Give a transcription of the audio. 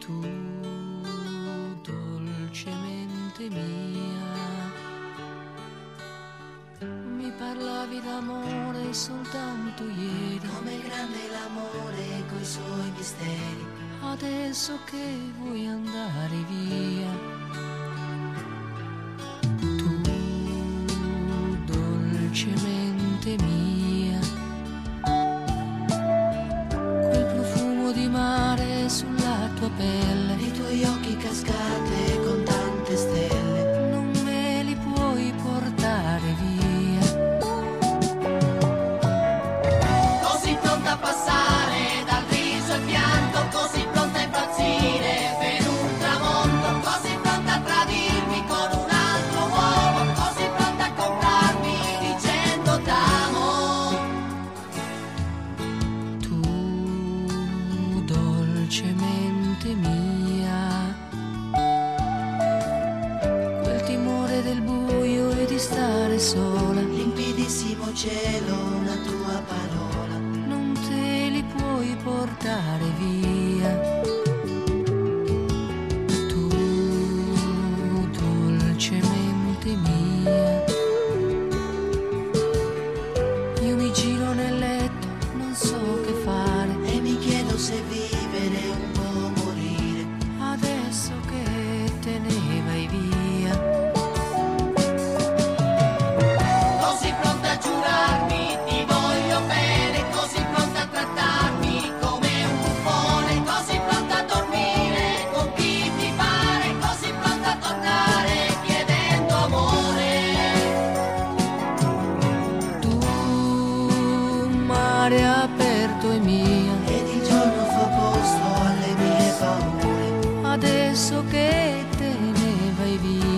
Tu, dolcemente mia, mi parlavi d'amore soltanto ieri. Com'è grande l'amore coi suoi misteri. Adesso che vuoi andare via, tu, dolcemente mia, quel profumo di mare sulla tua pelle, I tuoi occhi cascate con tante stelle. non me li puoi portare via. Così pronta a passare dal riso al pianto, così pronta a impazzire per un tramonto, così pronta a tradirmi con un altro uomo, così pronta a comprarmi dicendo t'amo. Tu, dolcemente mia, quel timore del buio e di stare sola, Limpidissimo cielo, una tua parola. non te li puoi portare via. Tu, dolcemente mia, io mi giro nel letto, non so che fare, E mi chiedo se vivere un po' morire. adesso che te ne vai via. Così pronta a giurarmi ti voglio bene, così pronta a trattarmi come un buffone, così pronta a dormire con chi ti pare, così pronta a tornare chiedendo amore. Tu, mare aperto è mia, Ed il giorno fa posto alle mie paure. adesso che te ne vai via.